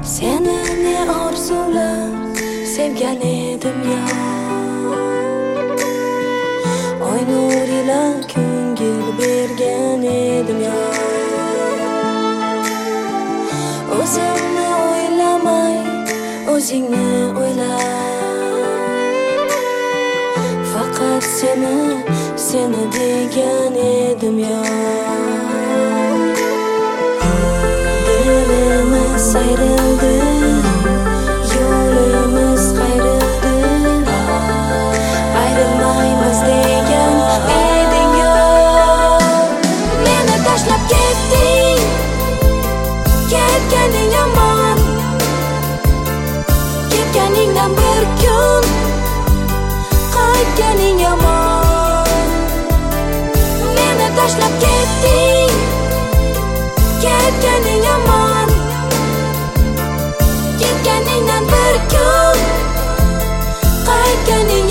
Seni ne orzulab sevgan edim ya. Oy nur ila ko'ngil bergan edim ya. O'zimni o'ylamay o'zingni o'yla. Faqat seni degan edim ya. Dilimiz ayrildi, yo'limiz qayrildi. Ayrılmaymiz degan eding yo. Meni tashlab ketding, ketganing yomon. Ketganingdan bir kun qaytganing yomon. Meni tashlab ketding, ketganing yomon. Ketganingdan bir kun qaytganing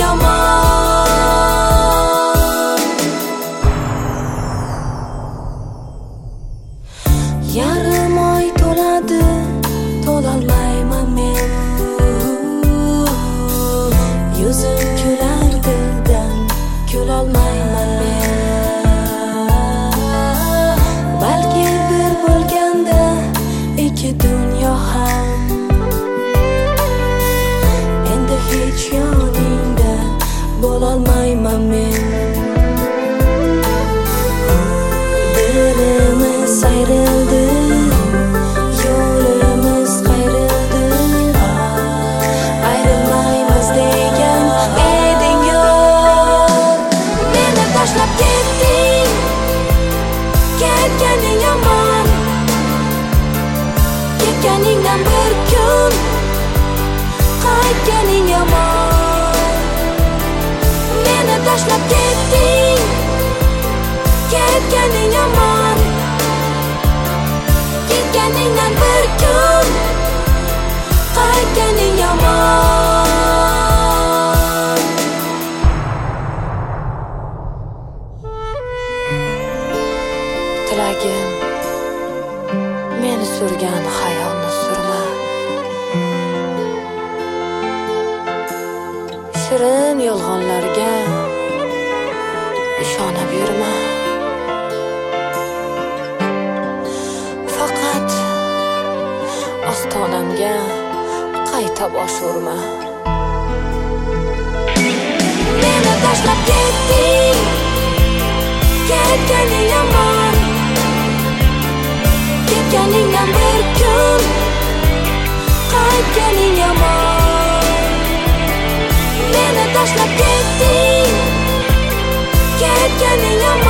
yomon. Yarim oy to'ladi, to'lolmayman men. Yuzim kular dildan, kulolmayman men. Balki bir bo'lganda ikki dunyo ham. Endi hech yoningda bo'lolmayman men. Dilimiz ayrildi, yo'limiz qayrildi. Ayrılmaymiz degan eding yo. Meni tashlab ketding, ketganing yomon. Ketganingdan bir kun qaytganing yomon. Meni tashlab ketding, ketganing yomon. Ketganingdan bir kun qaytganing yomon. Tilagim meni surgan xayolni surma. Shirin yolg'onlarga ishonib yurma. Faqat ostonamga qayta bosh urma. Meni tashlab ketding, ketganing yomon. Ketganingdan bir kun qaytganing yomon. Meni tashlab ketding, ketganing yomon.